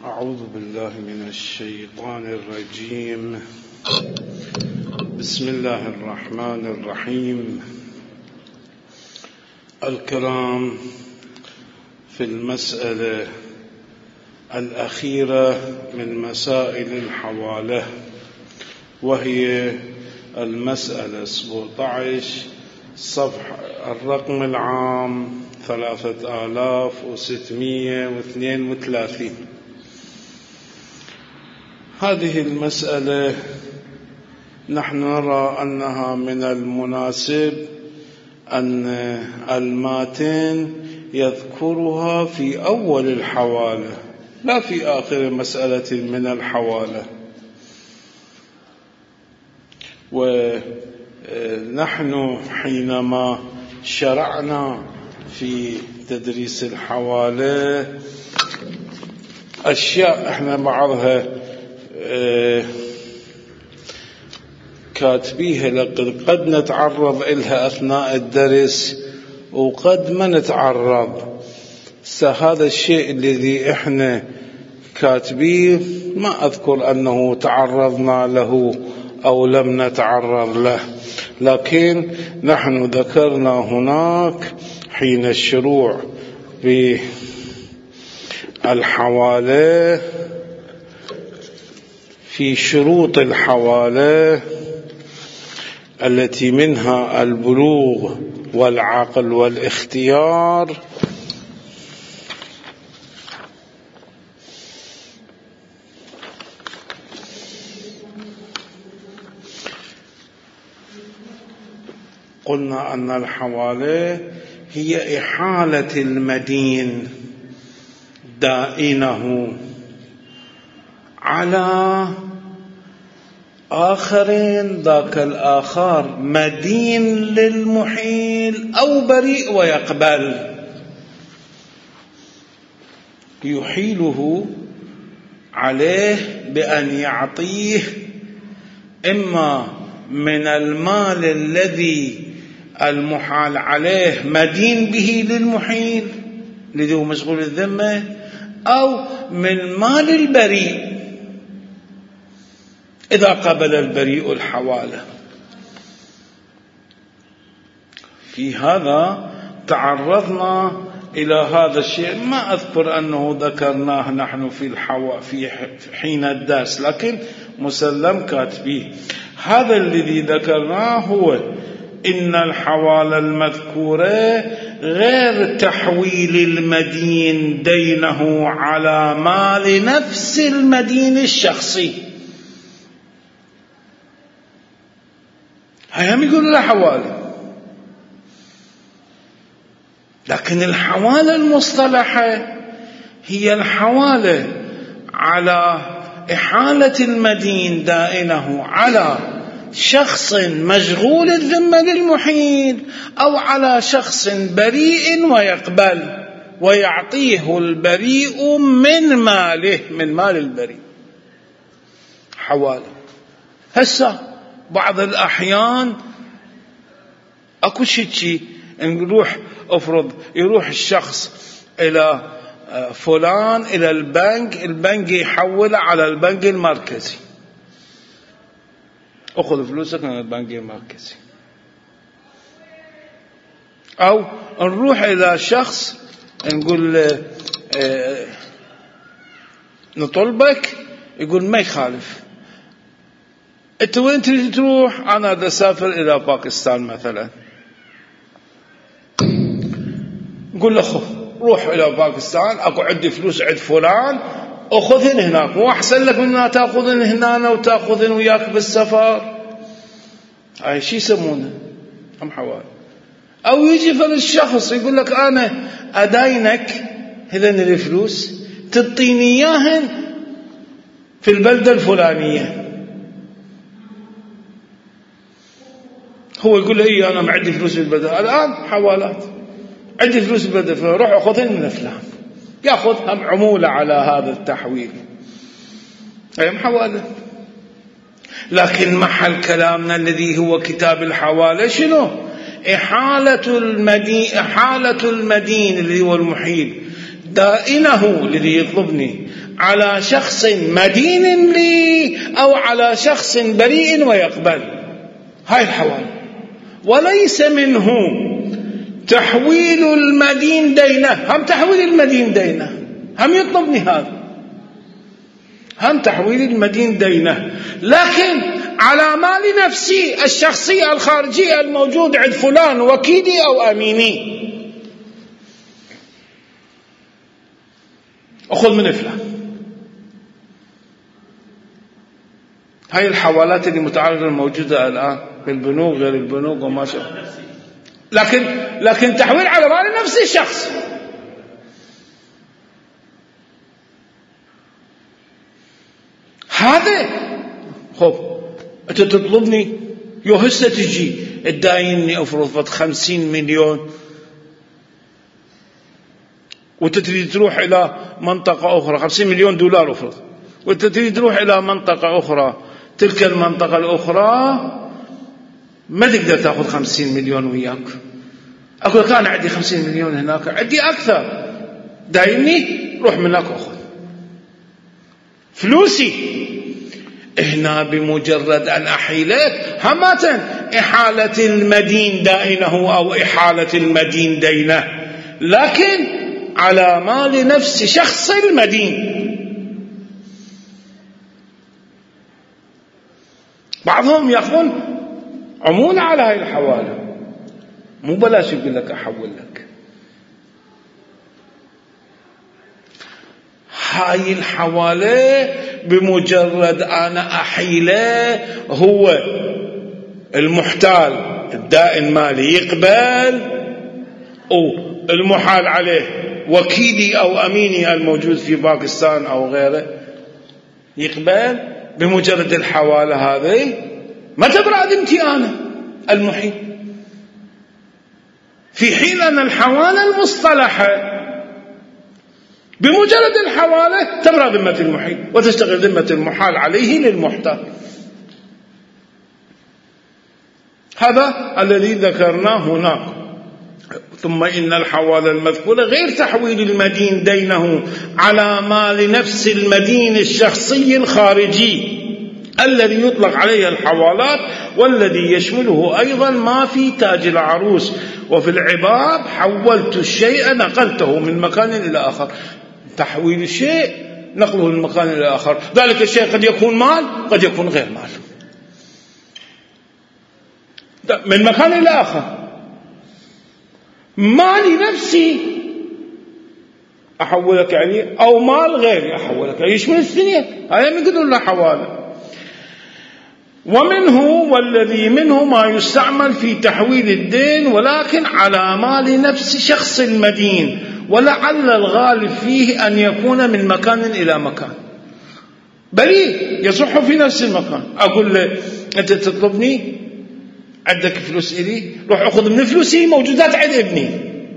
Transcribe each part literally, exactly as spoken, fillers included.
أعوذ بالله من الشيطان الرجيم. بسم الله الرحمن الرحيم. الكلام في المسألة الأخيرة من مسائل الحوالة، وهي المسألة سبعة عشر، صفحة الرقم العام ثلاثة آلاف وستمائة واثنين وثلاثين. هذه المسألة نحن نرى أنها من المناسب أن الماتن يذكرها في أول الحوالة لا في آخر مسألة من الحوالة. ونحن حينما شرعنا في تدريس الحوالة أشياء احنا بعضها كاتبيها، لقد قد نتعرض إلها أثناء الدرس وقد ما نتعرض. هذا الشيء الذي احنا كاتبيه ما أذكر أنه تعرضنا له أو لم نتعرض له، لكن نحن ذكرنا هناك حين الشروع بالحوالة في شروط الحوالة التي منها البلوغ والعقل والاختيار. قلنا أن الحوالة هي إحالة المدين دائنه على آخرين، ذاك الآخر مدين للمحيل أو بريء ويقبل، يحيله عليه بأن يعطيه إما من المال الذي المحال عليه مدين به للمحيل الذي هو مشغول الذمة، أو من مال البريء إذا قبل البريء الحوالة. في هذا تعرضنا إلى هذا الشيء، ما أذكر أنه ذكرناه نحن في الحوا في حين الدرس، لكن مسلم كاتبيه. هذا الذي ذكرناه هو إن الحوالة المذكورة غير تحويل المدين دينه على مال نفس المدين الشخصي. هيهم يقول له حوالة، لكن الحوالة المصطلحة هي الحوالة على إحالة المدين دائنه على شخص مشغول الذمة للمحيل، أو على شخص بريء ويقبل ويعطيه البريء من ماله، من مال البريء. حوالة. هسه بعض الأحيان أكو شيء نروح أفرض يروح الشخص إلى فلان إلى البنك، البنك يحول على البنك المركزي، أخذ فلوسك من البنك المركزي. أو نروح إلى شخص نقول اه نطلبك، يقول ما يخالف، أنت وين تريد تروح؟ أنا بدي أسافر إلى باكستان مثلا. نقول له خذ روح إلى باكستان، أكو عندي فلوس عند فلان، أخذهن هناك، مو أحسن لك من تأخذهن هنا وتأخذهن وياك بالسفر؟ هاي شي يسمونه هم حوالي. أو يجي فل الشخص يقول لك أنا أداينك هذين الفلوس تعطيني إياهن في البلدة الفلانية. هو يقول له إيه أنا ما عندي فلوس في البلدة الآن، حوالات عندي فلوس في البلدة، روح أخذهن من فلان، يأخذ هم عمولة على هذا التحويل. أي حوالة. لكن محل كلامنا الذي هو كتاب الحوالة شنو؟ إحالة المدين، إحالة المدين الذي هو المحيل دائنه الذي يطلبني على شخص مدين لي أو على شخص بريء ويقبل. هاي الحوالة. وليس منه تحويل المدين دينه، هم تحويل المدين دينه، هم يطلبني هذا، هم تحويل المدين دينه، لكن على مال نفسي الشخصي الخارجي الموجود عند فلان وكيلي أو أميني، أخذ من فلان. هاي الحوالات اللي متعرضة الموجودة الآن بالبنوك غير البنوك وما شابه، لكن لكن تحويل على مال نفس الشخص. هذا خب أنت تطلبني يو هسه تجي تدايني أفرض خمسين مليون وتتريد تروح إلى منطقة أخرى، خمسين مليون دولار أفرض، وتتريد تروح إلى منطقة أخرى، تلك المنطقة الأخرى ما تقدر تأخذ خمسين مليون وياك. أقول لك أنا عندي خمسين مليون هناك، عندي أكثر، دايني روح منك أخذ فلوسي. هنا بمجرد أن أحيلك همة إحالة المدين دائنه أو إحالة المدين دينه، لكن على مال نفس شخص المدين. بعضهم يأخذون عمولة على هاي الحوالة، مو بلاش يقول لك أحول لك. هاي الحوالة بمجرد أنا أحيله هو المحتال الدائن مالي يقبل، أو المحال عليه وكيلي أو أميني الموجود في باكستان أو غيره يقبل، بمجرد الحوالة هذه ما تبرأ ذمتي أنا المحيل، في حين أن الحوالة المصطلحة بمجرد الحوالة تبرأ ذمة المحيل وتشتغل ذمة المحال عليه للمحتال. هذا الذي ذكرناه هناك. ثم إن الحوالة المذكورة غير تحويل المدين دينه على مال نفس المدين الشخصي الخارجي الذي يطلق عليه الحوالات، والذي يشمله أيضا ما في تاج العروس وفي العباب حولت الشيء نقلته من مكان إلى آخر. تحويل الشيء نقله من مكان إلى آخر، ذلك الشيء قد يكون مال قد يكون غير مال، من مكان إلى آخر. مالي نفسي أحولك عليه أو مال غيري أحولك عليه، يشمل الثنين، هذا من قدر الله حواله. ومنه والذي منه ما يستعمل في تحويل الدين ولكن على مال نفس شخص المدين، ولعل الغالب فيه أن يكون من مكان إلى مكان، بريء يصح في نفس المكان. أقول له أنت تطلبني عندك فلوس إلي، روح أخذ من فلوسي موجودات عند ابني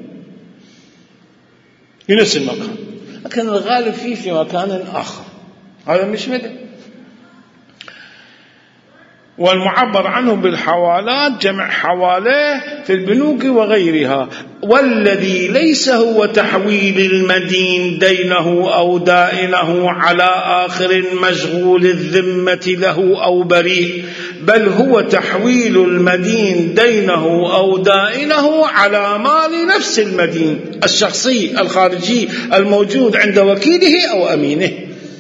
في نفس المكان، لكن الغالب فيه في مكان آخر، هذا مش مدى. والمعبر عنه بالحوالات جمع حوالة في البنوك وغيرها. والذي ليس هو تحويل المدين دينه أو دائنه على آخر مشغول الذمة له أو بريء، بل هو تحويل المدين دينه أو دائنه على مال نفس المدين الشخصي الخارجي الموجود عند وكيله أو أمينه.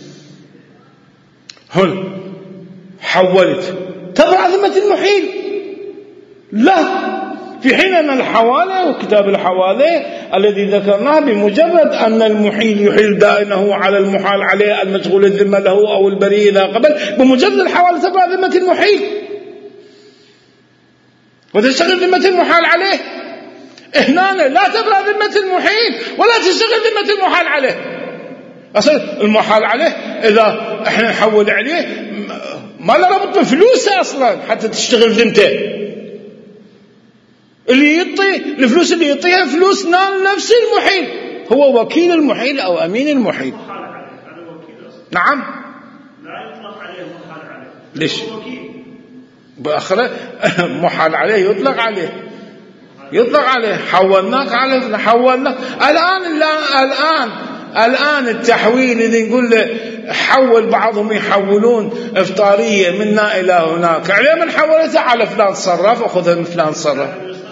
هنا حولت تبرأ ذمة المحيل؟ لا، في حين أن الحوالة وكتاب الحوالة الذي ذكرناه بمجرد أن المحيل يحيل دائنه على المحال عليه المشغول الذمة له أو البريء إذا قبل، بمجرد الحوالة تبرأ ذمة المحيل وتشتغل ذمة المحال عليه. هنا لا تبرأ ذمة المحيل ولا تشتغل ذمة المحال عليه. أصلا المحال عليه إذا احنا نحول عليه ما له ربط بفلوسه أصلا حتى تشتغل ذمته. اللي يعطي الفلوس اللي يعطيها فلوس نال نفس المحيل، هو وكيل المحيل أو أمين المحيل. نعم، لا يطلق عليه محال عليه. ليش؟ بآخره محال عليه يطلق عليه يطلق عليه حولناك عليه حولناك. الآن الآن الآن التحويل إذا نقول له حول، بعضهم يحولون إفطارية منا إلى هناك، عليه من حولتها على فلان صرف أخذها من فلان صرف.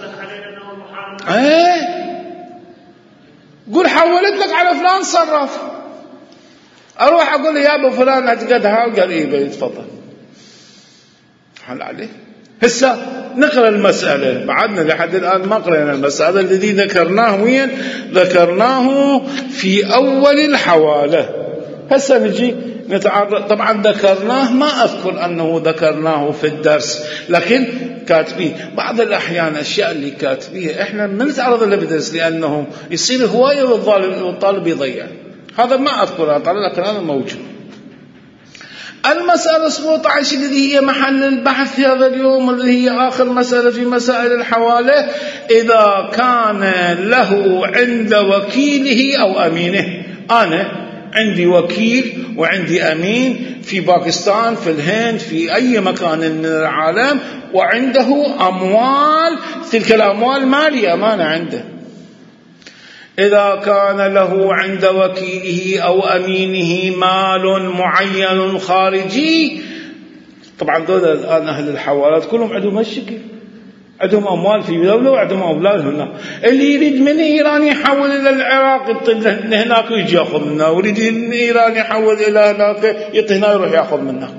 ايه قول حولت لك على فلان صرف، اروح اقول له يا ابو فلان اتقدها، قال ايه تفضل حل عليه. هسه نقرا المساله، بعدنا لحد الان ما قرينا المساله الذي ذكرناه. وين ذكرناه؟ في اول الحواله. هسه نجي نتعرض، طبعا ذكرناه، ما اذكر انه ذكرناه في الدرس، لكن كاتبيه بعض الاحيان اشياء اللي كاتبيها احنا ما نتعرض لها بالدرس لانه يصير هوايه والطالب يضيع. هذا ما اذكرها طبعا، لكن هذا موجود. المسألة سبعة عشر التي هي محل البحث في هذا اليوم، التي هي آخر مسألة في مسائل الحوالة، إذا كان له عند وكيله أو أمينه. أنا عندي وكيل وعندي أمين في باكستان، في الهند، في أي مكان من العالم، وعنده أموال، تلك الأموال مالية أمانة عنده. إذا كان له عند وكيله أو أمينه مال معين خارجي، طبعا دول الآن أهل الحوالات كلهم عندهم هالشكل، عندهم أموال في دولة وعندهم أولاد هنا. اللي يريد من إيران يحول إلى العراق يطل هناك ويجي يأخذ منه، ويريد من إيران يحول إلى هناك يطل هنا يروح يأخذ منك.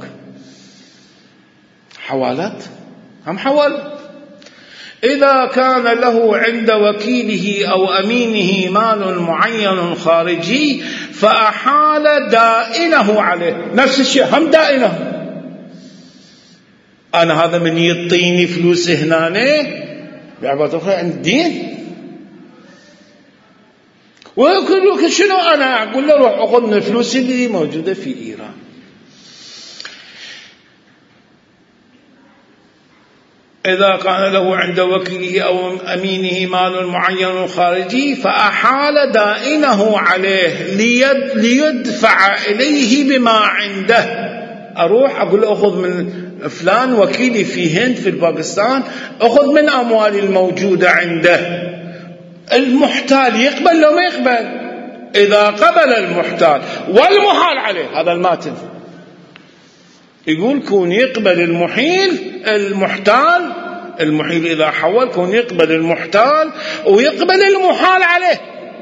حوالات هم حوالات. إذا كان له عند وكيله أو أمينه مال معين خارجي فأحال دائنه عليه، نفس الشيء هم دائنه. أنا هذا من يعطيني فلوس هنا بعبارة أخرى عند دين، ويقول شنو أنا أقول له روح أخذ من الفلوس اللي موجودة في إيران. إذا كان له عند وكيله أو أمينه مال معين خارجي فأحال دائنه عليه ليد ليدفع إليه بما عنده. أروح أقول له أخذ من فلان وكيلي في هند في باكستان، أخذ من أموالي الموجودة عنده. المحتال يقبل لو ما يقبل؟ إذا قبل المحتال والمحال عليه، هذا الماتن يقول كون يقبل المحيل المحتال، المحيل إذا حول كون يقبل المحتال ويقبل المحال عليه.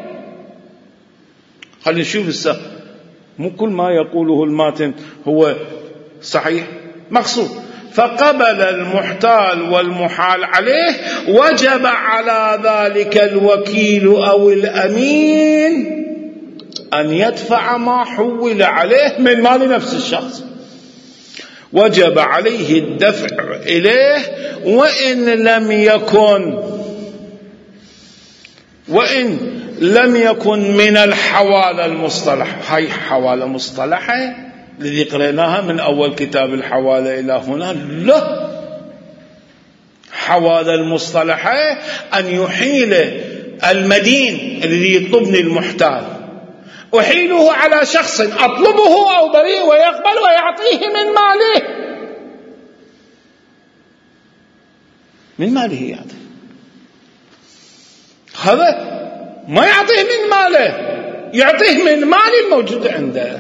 خلينا نشوف السا، مو كل ما يقوله الماتن هو صحيح مقصود. فقبل المحتال والمحال عليه وجب على ذلك الوكيل أو الأمين أن يدفع ما حول عليه من مال نفس الشخص. وجب عليه الدفع إليه وإن لم يكن وإن لم يكن من الحوالة المصطلحة. هاي حوالة مصطلحة الذي قرأناها من أول كتاب الحوالة إلى هنا. لا، حوالة المصطلحة أن يحيل المدين الذي يطلبني المحتال، أحيله على شخص أطلبه أو بريء ويقبل ويعطيه من ماله، من ماله يعطي. هذا ما يعطيه من ماله، يعطيه من مال الموجود عنده.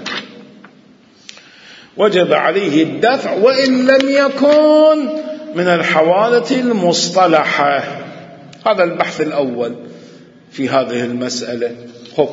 وجب عليه الدفع وإن لم يكن من الحوالة المصطلحة. هذا البحث الأول في هذه المسألة. خب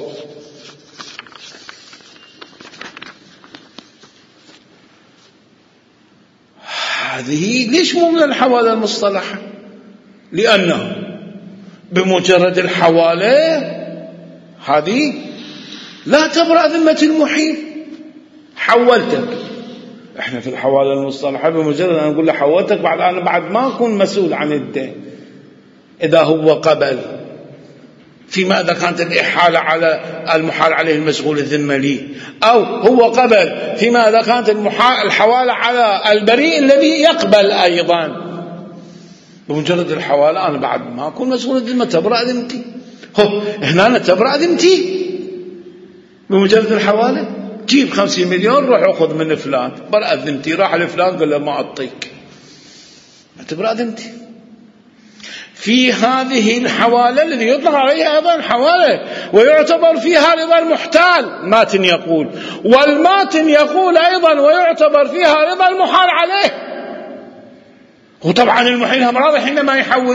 هذه ليش مو من الحوالة المصطلحة؟ لأنه بمجرد الحوالة هذه لا تبرأ ذمة المحيل. حولتك، احنا في الحوالة المصطلحة بمجرد أن نقول له حولتك، بعد أنا بعد ما أكون مسؤول عن الدين إذا هو قبل، فيما إذا كانت الإحالة على المحال عليه المشغول الذمة لي، أو هو قبل فيما إذا كانت الحوالة على البريء الذي يقبل أيضا. بمجرد الحوالة أنا بعد ما أكون مسؤول الذمة، تبرأ ذمتي. هو هنا تبرأ ذمتي بمجرد الحوالة. جيب خمسين مليون روح أخذ من فلان، برأ ذمتي. راح لفلان قال له ما أعطيك، تبرأ ذمتي. في هذه الحوالة الذي يطلق عليها أيضا حوالة ويعتبر فيها رضا المحتال، ماتن يقول، والماتن يقول أيضا ويعتبر فيها رضا المحال عليه. وطبعا المحيل هم راضي حينما يحول.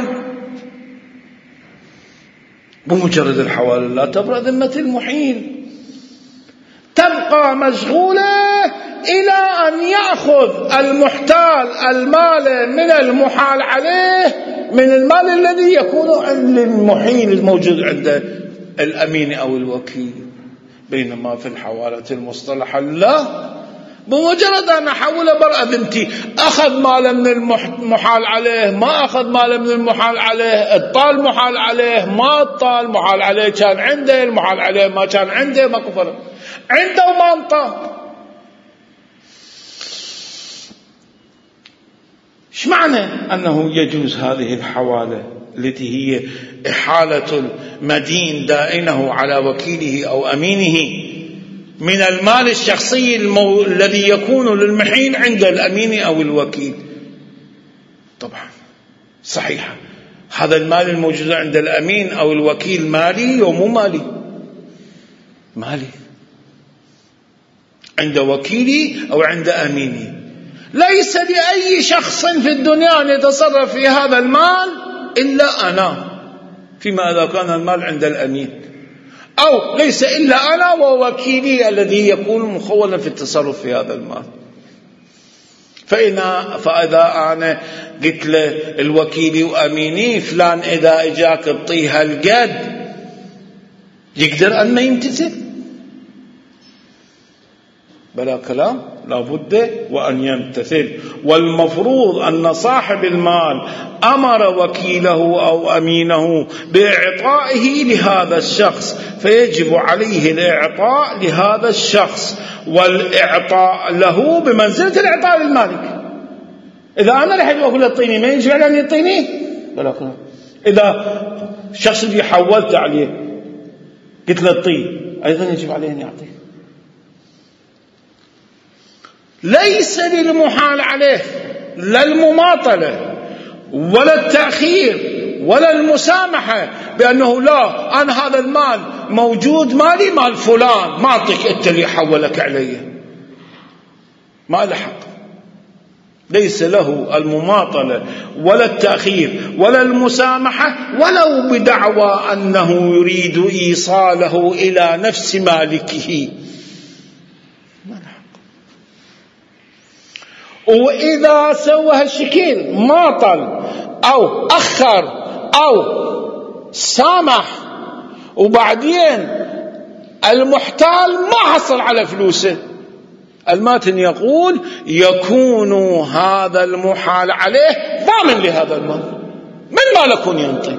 بمجرد الحوالة لا تبرأ ذمة المحيل، تبقى مشغولة إلى أن يأخذ المحتال المال من المحال عليه، من المال الذي يكون عند المحيل الموجود عند الأمين أو الوكيل. بينما في الحوالة المصطلحة لا، بمجرد أن أحول برأ ذمتي، أخذ مال من المحال عليه، ما أخذ مال من المحال عليه، الطال محال عليه، ما الطال محال عليه، كان عنده المحال عليه، ما كان عنده، ما كفر عنده وما انطى. ايش معنى أنه يجوز هذه الحوالة التي هي إحالة المدين دائنه على وكيله أو أمينه من المال الشخصي المو... الذي يكون للمحيل عند الأمين أو الوكيل؟ طبعا صحيح، هذا المال الموجود عند الأمين أو الوكيل مالي ومو مالي؟ مالي عند وكيلي أو عند أميني. ليس لأي شخص في الدنيا أن يتصرف في هذا المال إلا أنا، فيما إذا كان المال عند الأمين، أو ليس إلا أنا ووكيلي الذي يكون مخولا في التصرف في هذا المال. فإن فإذا أنا قلت للوكيل وأميني فلان إذا إجاك بطيها القد، يقدر أن ما يمتثل؟ بلا كلام، لابد وأن يمتثل. والمفروض أن صاحب المال أمر وكيله أو أمينه بإعطائه لهذا الشخص، فيجب عليه الإعطاء لهذا الشخص، والإعطاء له بمنزلة الإعطاء للمالك. إذا أنا رح أقول اعطيني، ما يجب عليه أن يعطيني؟ بلا كلام. إذا الشخص اللي حولت عليه قلت له اعطيه، أيضا يجب عليه أن يعطيه. ليس للمحال عليه لا المماطلة ولا التأخير ولا المسامحة بأنه لا، أنا هذا المال موجود مالي مال فلان، ما أعطيك أنت اللي حولك علي، ما له حق. ليس له المماطلة ولا التأخير ولا المسامحة، ولو بدعوى أنه يريد إيصاله إلى نفس مالكه. وإذا سوى هالشكل، ماطل أو أخر أو سامح، وبعدين المحتال ما حصل على فلوسه، الماتن يقول يكون هذا المحال عليه ضامن لهذا المال، من ما لكون ينطي.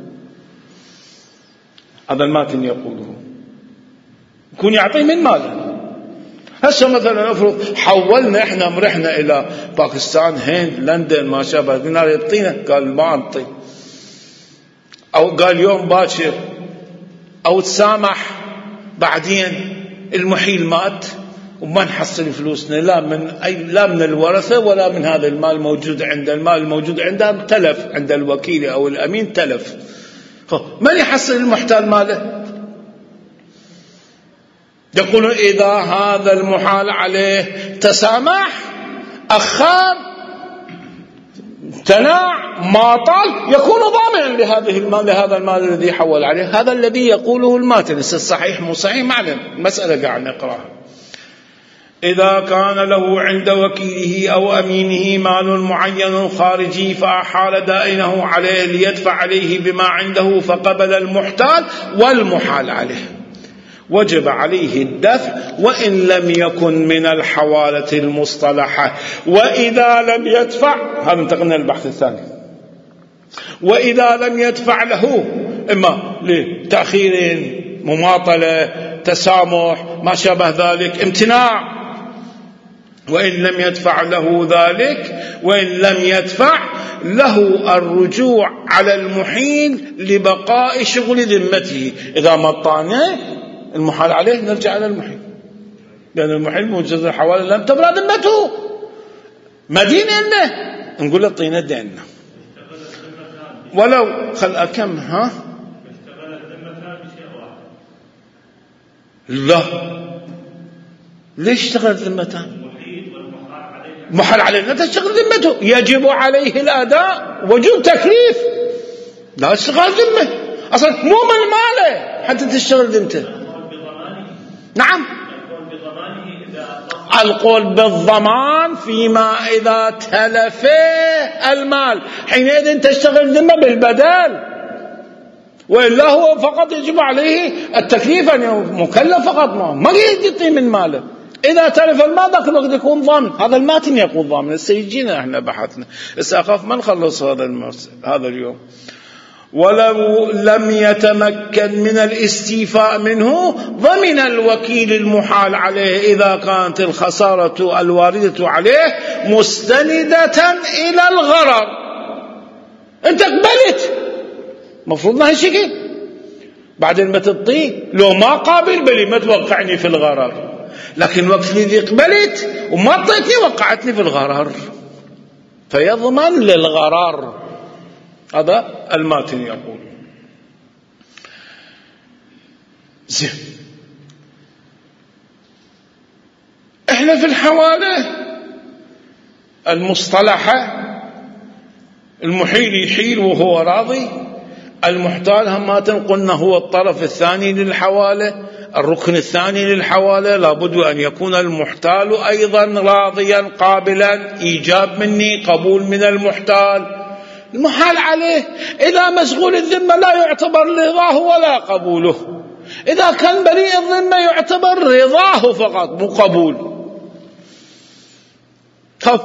هذا الماتن يقوله يكون يعطي من ماله. هسه مثلا افرض حولنا احنا مرحنا الى باكستان، هند، لندن، ما شابه، قلنا له يعطينا، قال ما اعطي، او قال يوم باكر، او تسامح، بعدين المحيل مات وما نحصل فلوسنا، لا من اي لا من الورثه ولا من هذا المال موجود عند المال الموجود عندهم، تلف عند الوكيل او الامين، تلف. من يحصل المحتال ماله؟ يقول إذا هذا المحال عليه تسامح، أخر، امتنع، ماطل، يكون ضامنا لهذه المال، لهذا المال الذي حول عليه. هذا الذي يقوله الماتن. الصحيح مو صحيح معلم، المسألة قاعد نقراها. إذا كان له عند وكيله أو أمينه مال معين خارجي فأحال دائنه عليه ليدفع عليه بما عنده، فقبل المحتال والمحال عليه، وجب عليه الدفع وإن لم يكن من الحوالة المصطلحة. وإذا لم يدفع، هذا انتقلنا للبحث الثاني، وإذا لم يدفع له إما لتأخير، مماطلة، تسامح، ما شابه ذلك، امتناع، وإن لم يدفع له ذلك، وإن لم يدفع له الرجوع على المحيل لبقاء شغل ذمته. إذا ما طانع المحال عليه نرجع على المحيل، لأن المحيل موجود الحوالة لم تبرأ ذمته، مدين إنه نقول له طينا ديننا. ولو خل أكم ها لا ليش اشتغلت ذمتان؟ محال عليه لا تشتغل ذمته، يجب عليه الأداء، وجوب تكليف، لا تشتغل ذمه أصلا مو من ماله حتى تشتغل ذمته. نعم القول بالضمان فيما إذا تلف المال، حينئذ تشتغل ذمه بالبدل، وإلا هو فقط يجب عليه التكليف، يعني مكلف فقط، ما ما يعطي من ماله. إذا تلف المال ذاك الوقت يكون ضامن، هذا الماتن يكون ضامن. السيجينا احنا بحثنا، أخاف ما نخلص هذا هذا اليوم. ولو لم يتمكن من الاستيفاء منه ضمن الوكيل المحال عليه إذا كانت الخسارة الواردة عليه مستندة إلى الغرر. أنت قبلت مفروض ما هالشكل، بعدين ما تعطيه لو ما قابل بلي ما توقعني في الغرر، لكن وقت الذي قبلت وما اعطيتني وقعتني في الغرر، فيضمن للغرر. هذا الماتن يقول. زين، احنا في الحوالة المصطلحة المحيل يحيل وهو راضي، المحتال هماتن قلنا هو الطرف الثاني للحوالة، الركن الثاني للحوالة لابد أن يكون المحتال أيضا راضيا قابلا، إيجاب مني قبول من المحتال. المحال عليه إذا مشغول الذمة لا يعتبر رضاه ولا قبوله، إذا كان بريء الذمة يعتبر رضاه فقط مو قبول. طب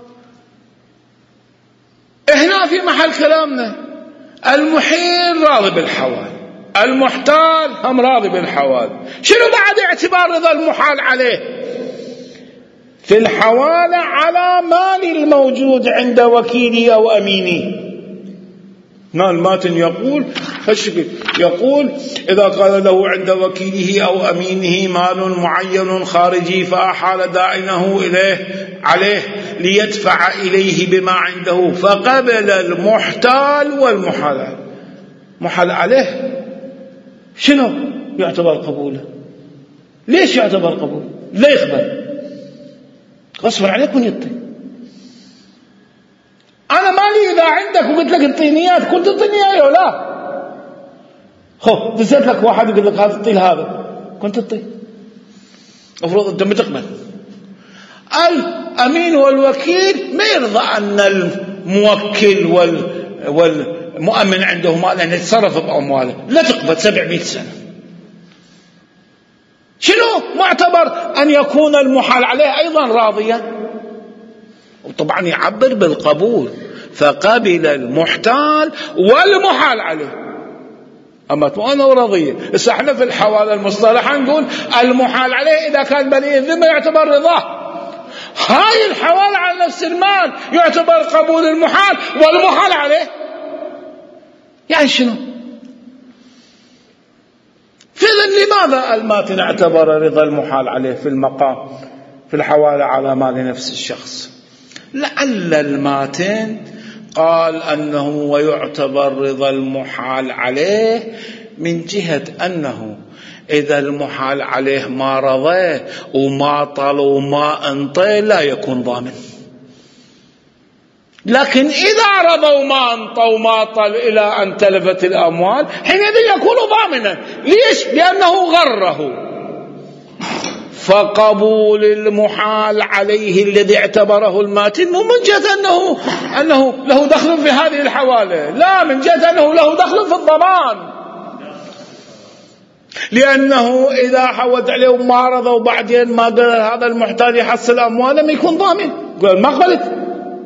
إحنا في محل كلامنا المحيل راضي بالحوال، المحتال هم راضي بالحوال، شنو بعد اعتبار رضا المحال عليه؟ في الحوالة على مال الموجود عند وكيلي أو أميني. مال ماتن يقول فالشكل يقول إذا قال له عند وكيله أو أمينه مال معين خارجي فأحال دائنه إليه عليه ليدفع إليه بما عنده، فقبل المحتال والمحال محال عليه، شنو يعتبر قبوله؟ ليش يعتبر قبول؟ لا يقبل، غصبا عليك ونيطي. أنا مالي إذا عندك وقلت لك الطينيات كنت تطيني أيوه لا، خو دزت لك واحد يقول لك هذا الطين هذا كنت تطين، أفرض أنت بتقبل. الأمين والوكيل ما يرضى أن الموكل وال والمؤمن عنده مال أن يتصرف بأمواله، لا تقبل سبعمائة سنة. شنو معتبر أن يكون المحال عليه أيضا راضيا، وطبعا يعبر بالقبول، فقبل المحتال والمحال عليه. أما أنا ورضية. إذا احنا في الحوالة المصطلحة نقول المحال عليه إذا كان بريء الذمة يعتبر رضاه، هاي الحوالة على نفس المال يعتبر قبول المحال والمحال عليه. يعني شنو؟ فإذا لماذا الماتن اعتبر رضا المحال عليه في المقام في الحوالة على مال نفس الشخص؟ لعل الماتن قال أنه ويعتبر رضا المحال عليه من جهة أنه إذا المحال عليه ما رضيه وما طل وما انطي لا يكون ضامن، لكن إذا رضى وما انطى وما طل إلى أن تلفت الأموال حينئذ يكون ضامنا. ليش؟ لأنه غره. فقبول المحال عليه الذي اعتبره الماتن مو من جهة أنه, أنه له دخل في هذه الحوالة، لا، من جهة أنه له دخل في الضمان، لأنه إذا حوت عليه وما رضى وبعدين ما قال هذا المحتاج يحصل أمواله ما يكون ضامن. قال ما قبلت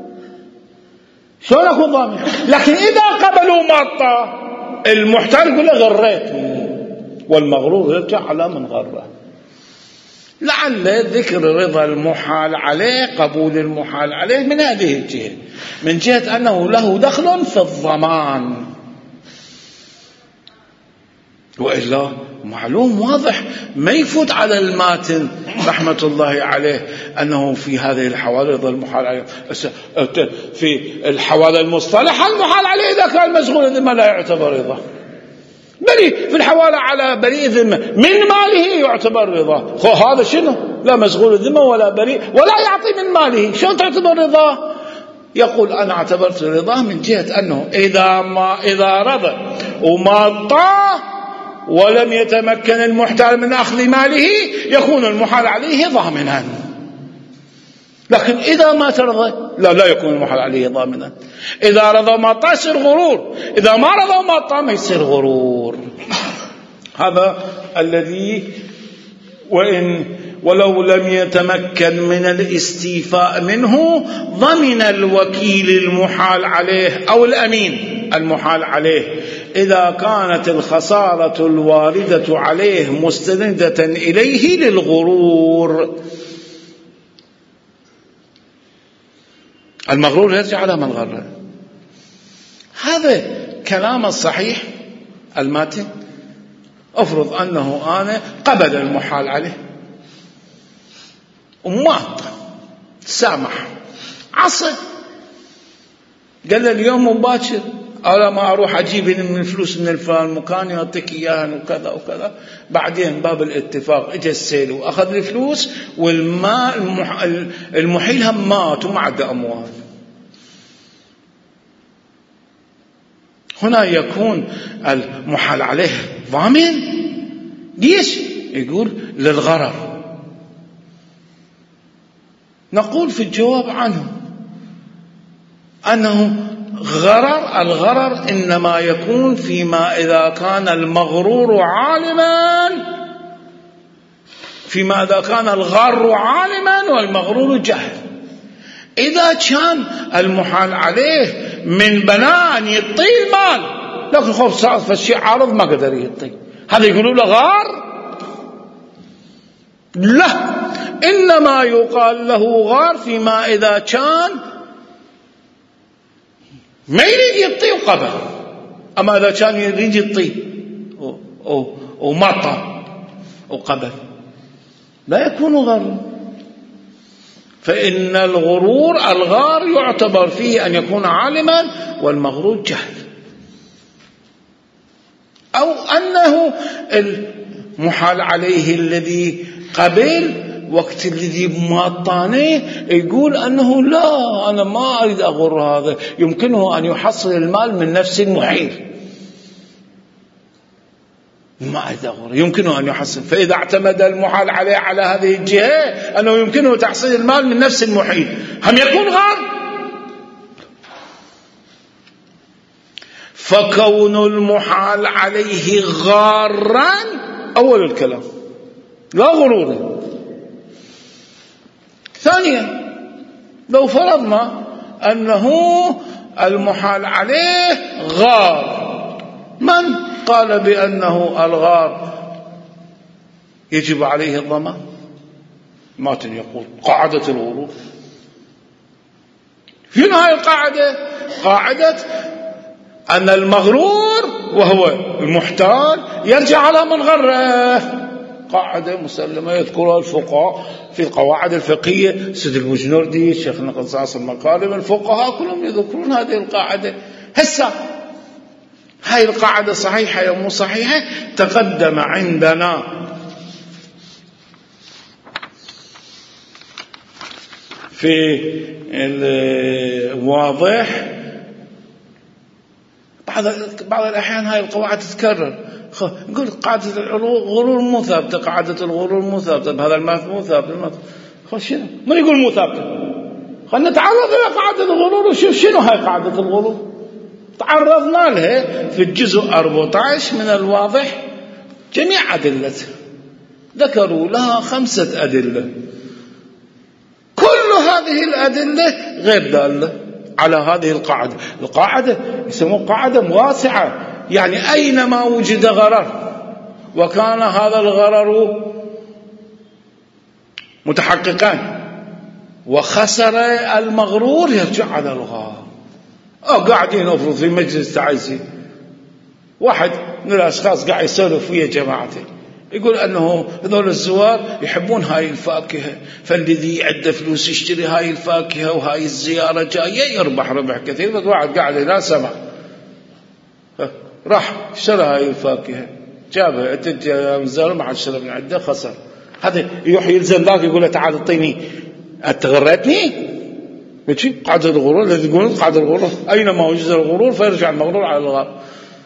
شلون أكون ضامن؟ لكن إذا قبلوا ماطة المحتاج يقول له غريت، والمغرور يرجع على من غره. لعل ذكر رضا المحال عليه قبول المحال عليه من هذه الجهة، من جهة أنه له دخل في الضمان، وإلا معلوم واضح ما يفوت على الماتن رحمة الله عليه أنه في هذه الحوالة رضا المحال عليه. في الحوالة المصطلحة المحال عليه إذا كان مشغول الذمة لا يعتبر رضا. بريء في الحوالة على بريء ذمة من ماله يعتبر رضا. خو هذا شنو؟ لا مشغول الذمة ولا بريء ولا يعطي من ماله، شلون تعتبر رضا؟ يقول أنا اعتبرت رضاه من جهة أنه إذا ما إذا رضى وما طاع ولم يتمكن المحتال من أخذ ماله يكون المحال عليه ضامنا. لكن إذا ما ترضى لا لا يكون المحال عليه ضامنا. إذا رضى ما طاع يصير غرور، إذا ما رضى ما طاع ما يصير غرور. هذا الذي وإن ولو لم يتمكن من الاستيفاء منه ضمن الوكيل المحال عليه أو الأمين المحال عليه إذا كانت الخسارة الواردة عليه مستندة إليه للغرور. المغرور يرجع على من غره. هذا كلام الصحيح الماتن. أفرض أنه أنا قبل المحال عليه ومات سامح عصى، قال له اليوم مباشر أولا ما أروح أجيب من الفلوس من الفلان مكان يعطيك إياها وكذا وكذا. بعدين باب الاتفاق اجى السيل وأخذ الفلوس والماء المحيل هم مات وما عنده أموال. هنا يكون المحال عليه ضامن. ليش؟ يقول للغرر. نقول في الجواب عنه أنه غرر. الغرر إنما يكون فيما إذا كان المغرور عالما، فيما إذا كان الغار عالما والمغرور جهل. إذا كان المحال عليه من بناء أن يعطي المال لكن خوف صار فالشيء عارض ما قدر يعطي، هذا يقولوا له غار؟ لا، إنما يقال له غار فيما إذا كان ما يريد يعطي وقبل. أما إذا كان يريد يعطي ومطى وقبل لا يكون غر. فإن الغرور الغار يعتبر فيه أن يكون عالما والمغرور جهل، أو أنه المحال عليه الذي قبل وقت الذي ماطانه يقول أنه لا أنا ما أريد أغر هذا، يمكنه أن يحصل المال من نفس المحيل، ما أريد أغر يمكنه أن يحصل. فإذا اعتمد المحال عليه على هذه الجهة أنه يمكنه تحصيل المال من نفس المحيل هم يكون غار. فكون المحال عليه غارا أول الكلام لا غرور. ثانيا لو فرضنا أنه المحال عليه غار، من قال بأنه الغار يجب عليه الضمان؟ ماتن يقول قاعدة الغرور. شنو هاي القاعدة؟ قاعدة أن المغرور وهو المحتال يرجع على من غره. قاعدة مسلمة يذكرها الفقهاء في القواعد الفقهية، سيد البوجنوردي، شيخنا قصاص المقالم، الفقهاء كلهم يذكرون هذه القاعدة. هسه هاي القاعدة صحيحة يا مو صحيحة؟ تقدم عندنا في الواضح بعض بعض الأحيان هاي القواعد تتكرر. نقول قاعدة الغرور مو ثابتة، قاعدة الغرور مو ثابتة، بهذا المثل مو ثابتة. خل شنو؟ من يقول مو ثابتة؟ خلنا نتعرض إلى قاعدة الغرور وشوف شنو هاي قاعدة الغرور. تعرضنا لها في الجزء أربعة عشر من الواضح، جميع أدلتها ذكروا لها خمسة أدلة، كل هذه الأدلة غير دالة على هذه القاعدة. القاعدة يسموها قاعدة واسعة، يعني أينما وجد غرر وكان هذا الغرر متحققا وخسر المغرور يرجع على الغار. أو قاعدين أفرض في مجلس تعزي، واحد من الأشخاص قاعد يسولف ويا جماعته، يقول أنه هذول الزوار يحبون هاي الفاكهة، فالذي عنده فلوس يشتري هاي الفاكهة وهاي الزيارة جاية يربح ربح كثير. بس واحد قاعد هنا سمع راح اشترى هاي الفاكهة جابها أنت يا مزار ما حد اشترى من عنده خسر. هذا يروح يلزم ذاك يقول له تعال اعطيني، أنت غرتني ماشي قاعدة الغرور. الذي يقول قاعدة الغرور أينما وجد الغرور فيرجع المغرور على الغار.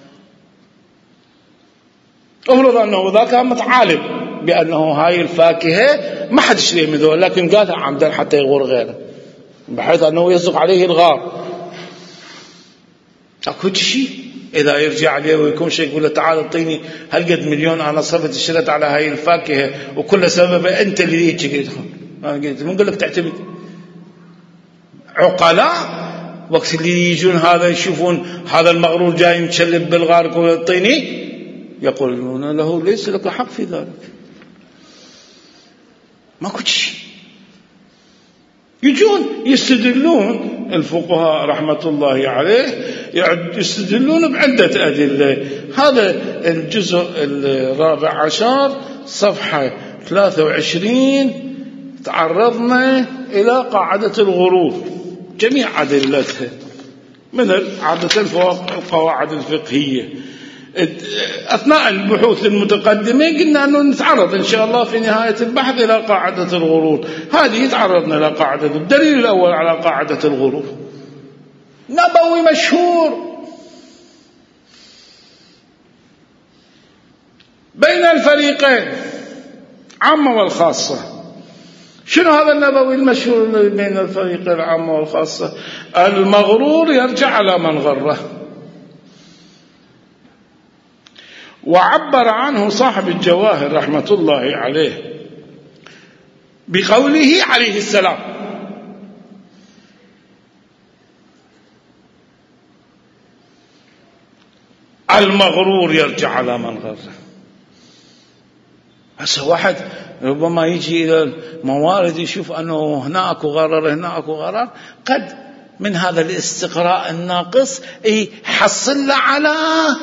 أفرض أنه ذاك متعالم بأنه هاي الفاكهة ما حد يشتريها من ذول، لكن قالها عمدا حتى يغور غيره بحيث أنه يصدق عليه الغار. أكو شيء إذا يرجع عليه ويكون شيء يقول له تعال اعطيني هالقد مليون أنا صرفت اشتريت على هاي الفاكهة وكل سبب أنت اللي يجي. ما قلت من قال لك تعتمد عقلاء وقت اللي يجون هذا يشوفون هذا المغرور جاي متشلب بالغار يقول اعطيني، يقولون له ليس لك حق في ذلك. ما كنت شيء. يجون يستدلون الفقهاء رحمة الله عليه يستدلون بعدة أدلة. هذا الجزء الرابع عشر صفحة ثلاثة وعشرين تعرضنا إلى قاعدة الغرور جميع أدلتها من عادة القواعد الفقهية. أثناء البحوث المتقدمة قلنا أنه نتعرض إن شاء الله في نهاية البحث إلى قاعدة الغرور. هذه تعرضنا إلى قاعدة. الدليل الأول على قاعدة الغرور نبوي مشهور بين الفريقين عامة والخاصة. شنو هذا النبوي المشهور بين الفريقين العامة والخاصة؟ المغرور يرجع على من غره. وعبر عنه صاحب الجواهر رحمة الله عليه بقوله عليه السلام المغرور يرجع على من غره. هسه واحد ربما يجي إلى الموارد يشوف أنه هنا أكو غرر هنا أكو غرر، قد من هذا الاستقراء الناقص يحصل له على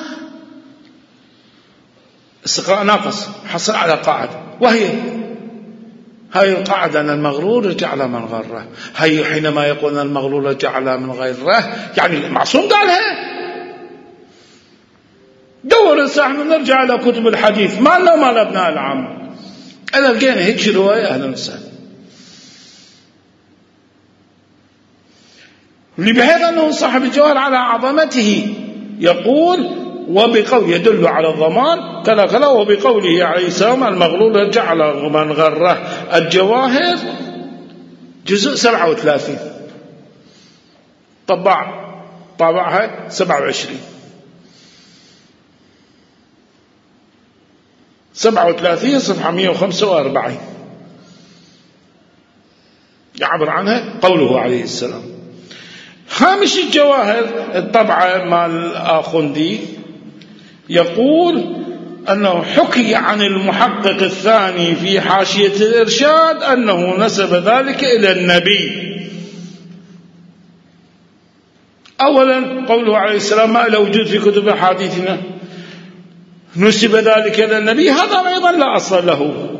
استقراء ناقص، حصل على قاعدة، وهي هاي القاعدة أن المغرور يرجع على من غره. هاي حينما يقول المغرور يرجع على من غيره يعني المعصوم قالها. دور الساحة نرجع إلى كتب الحديث ما لنا ما لابناء العام أنا لقينا هيك رواية أهلا وسهلا، بحيث أنه صاحب الجوهر على عظمته يقول وبقول يدل على الضمان كلا كلا وبقوله عليه السلام المغرور يرجع على من غره. الجواهر جزء سبعة وثلاثين طبع طبعها سبعة وعشرين سبعة وثلاثين صفحة مئة وخمسة وأربعين يعبر عنها قوله عليه السلام. هامش الجواهر الطبعة مال الآخندي يقول أنه حكي عن المحقق الثاني في حاشية الإرشاد أنه نسب ذلك إلى النبي. أولا قوله عليه السلام ما له وجود في كتب حديثنا نسب ذلك إلى النبي، هذا أيضا لا أصل له.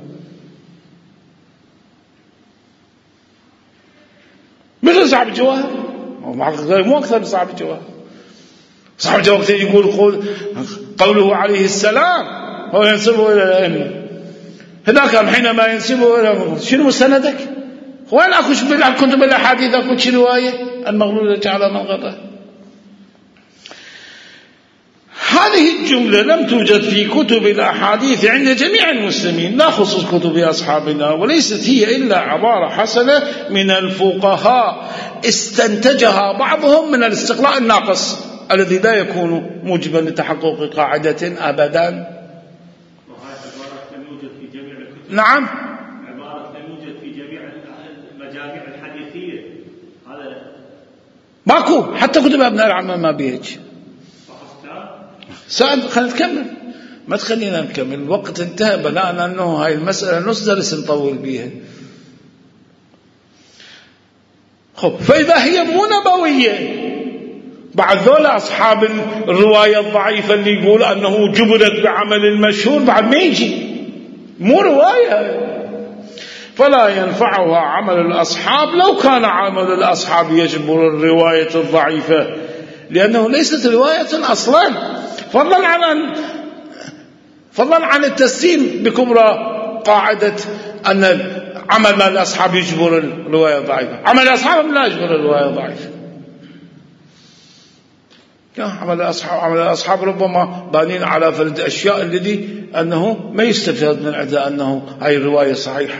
مثل صاحب الجواهر مو أكثر من صاحب الجواهر. صاحب الجواهر يقول قول قوله عليه السلام هو ينسبه إلى الأئمة، هذاك حينما ينسبه إلى شنو مستندك؟ وين أكو كتب الأحاديث أكو شي رواية المغرور يرجع على من غره؟ هذه الجملة لم توجد في كتب الأحاديث عند جميع المسلمين لا خصوص كتب أصحابنا، وليست هي إلا عبارة حسنة من الفقهاء استنتجها بعضهم من الاستقراء الناقص الذي لا يكون موجبا لتحقق قاعدة أبدا. عبارة لم يوجد في جميع الكتب. نعم عبارة لم يوجد في جميع المجامع الحديثية. هذا ماكو حتى كتب أبناء العامة ما بيهج. سأل خلينا نكمل ما تخلينا نكمل الوقت انتهى. بلغنا أنه هاي المسألة نص درس نطول بيها. خب فإذا هي مو نبوية بعد ذولا أصحاب الرواية الضعيفة اللي يقول أنه جبلت بعمل المشهور بعد ما يجي مو رواية. فلا ينفعها عمل الأصحاب لو كان عمل الأصحاب يجبر الرواية الضعيفة، لأنه ليست رواية أصلا، فضلا عن فضلا عن التسليم بكبرى قاعدة أن عمل الأصحاب يجبر الرواية الضعيفة. عمل الأصحاب لا يجبر الرواية الضعيفة. عمل الأصحاب عمل الأصحاب ربما بانين على فرد أشياء الذي أنه ما يستفاد من عندها أنه هاي الرواية صحيحة.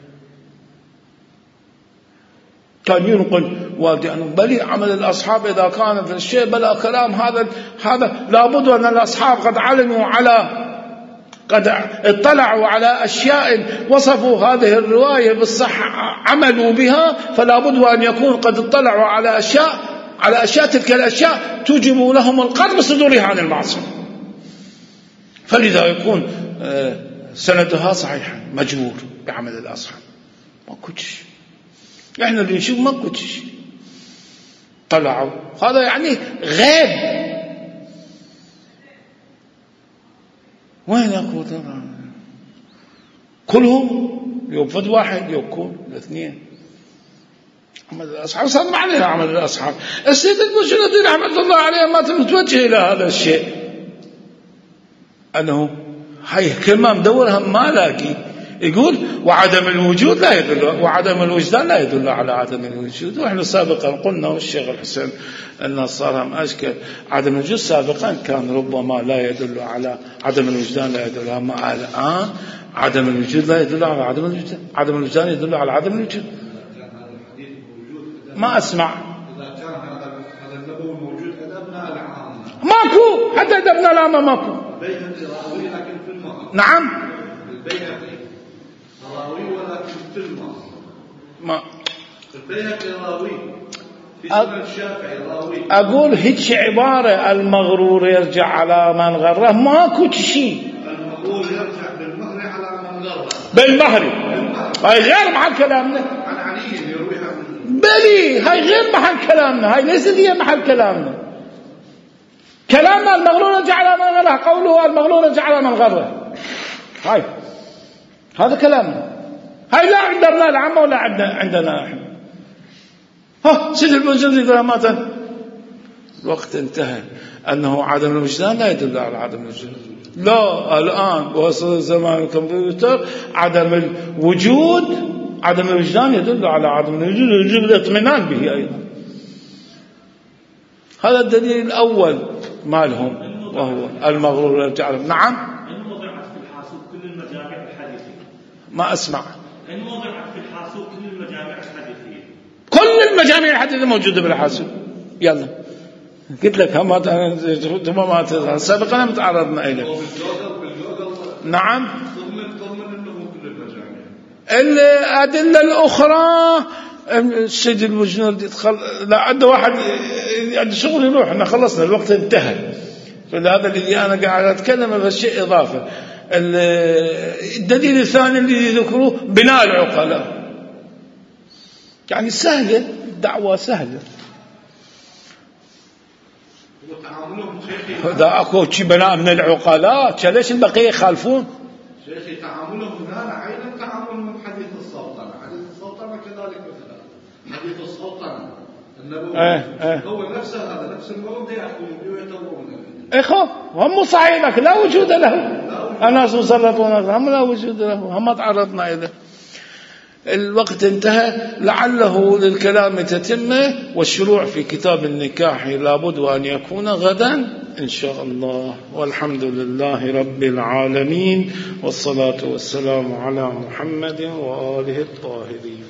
كان ينقل والدي أنه بل عمل الأصحاب إذا كان في الشيء بلا كلام هذا هذا لابد أن الأصحاب قد علموا على قد اطلعوا على أشياء وصفوا هذه الرواية بالصحة عملوا بها، فلا بد أن يكون قد اطلعوا على أشياء على أشياء تلك الأشياء توجب لهم القطع بصدورها عن المعصية، فلذا يكون سندها صحيحا مجبور بعمل الأصحاب. ما كنتش احنا اللي نشوف ما كنتش طلعوا، هذا يعني غيب. وين يكون طبعا كلهم يوفد واحد يكون الاثنين عمل الأصحاب صار معنى عمل الأصحاب. السيد المجردين رحمة الله عليه ما متوجه إلى هذا الشيء، أنه هاي كلمة مدورها ما لاقي. يقول وعدم الوجود لا يدل وعدم الوجدان لا يدل على عدم الوجود. وإحنا سابقا قلنا والشيخ الحسين النصار هم أشكل عدم الوجود سابقا كان ربما لا يدل على عدم الوجدان لا يدل، أما الآن عدم الوجود لا يدل على عدم الوجدان، عدم الوجدان يدل على عدم الوجود. ما أسمع. إذا كان هذا هذا النبوي موجود أدبنا العام ماكو، حتى أدبنا العام ماكو. البيهقي راوي لكن في الماضي. نعم. البيهقي راوي ولكن في الماضي. ما. البيهقي راوي. في سنن الشافعي راوي. أقول هيك عبارة المغرور يرجع على من غره ماكو شيء. المغرور يرجع بالمهر على من غره. بالمهر. هاي غير محل كلامنا. عن علي يرويها. بلي هاي غير محل كلامنا، هاي ليست هي محل كلامنا. كلامنا المغرور رجع على من غره، قوله المغرور رجع على من غره، هاي هذا كلامنا. هاي لا عندنا العامة ولا عندنا احنا. ها سيد المجرد يقول ماذا الوقت انتهى، أنه عدم الوجدان لا يدل على عدم الوجود. لا الآن وصل زمان الكمبيوتر عدم الوجود عدم الوجدان يدل على عدم الوجود ويجب الاطمئنان به أيضا. هذا الدليل الأول مالهم وهو المغرور يرجع. نعم. إن وضعت في الحاسوب كل المجامع الحديثية. ما أسمع. إن وضعت في الحاسوب كل المجامع الحديثية. كل المجامع الحديثية موجودة بالحاسوب. يلا قلت لك هم ما سابقا متعرضنا إليه. نعم. الأدلة الأخرى السيد المجنون يدخل لا عنده واحد عنده شغل يروح، احنا خلصنا الوقت انتهى. فهذا اللي أنا قاعد أتكلم في شيء إضافة. الدليل الثاني اللي ذكروه بناء العقلاء، يعني سهلة الدعوة سهلة. هذا أكو شيء بناء من العقلاء، ليش البقية يخالفون؟ شيخي تعاملهم هنا عين تعاملهم حديث السلطنة، حديث السلطنة كذلك مثلا حديث السلطنة النبوي اه اه. هو نفسه هذا نفس الموضوع يأخذون ويتبعون. إخوة هم صحيح لك لا وجود له، الناس مسلطون هم لا وجود له، هم تعرضنا إليه. الوقت انتهى، لعله للكلام تتمه، والشروع في كتاب النكاح لابد أن يكون غدا إن شاء الله. والحمد لله رب العالمين، والصلاة والسلام على محمد وآله الطاهرين.